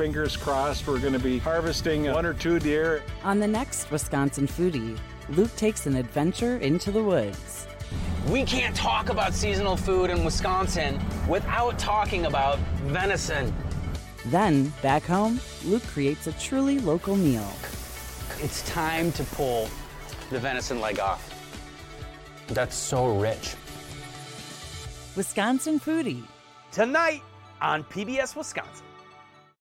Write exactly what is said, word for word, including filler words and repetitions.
fingers crossed. We're going to be harvesting one or two deer. On the next Wisconsin Foodie, Luke takes an adventure into the woods. We can't talk about seasonal food in Wisconsin without talking about venison. Then, back home, Luke creates a truly local meal. It's time to pull the venison leg off. That's so rich. Wisconsin Foodie. Tonight on P B S Wisconsin.